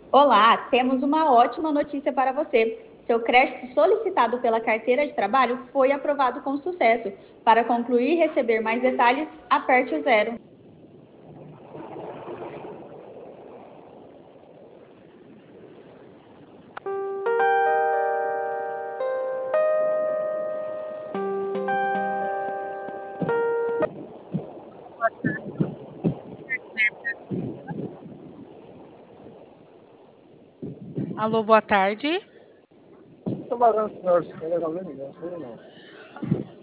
Olá, temos uma ótima notícia para você. Seu crédito solicitado pela carteira de trabalho foi aprovado com sucesso. Para concluir e receber mais detalhes, aperte o zero. Alô, boa tarde. Trabalhando com senhor, legalmente, não sei não.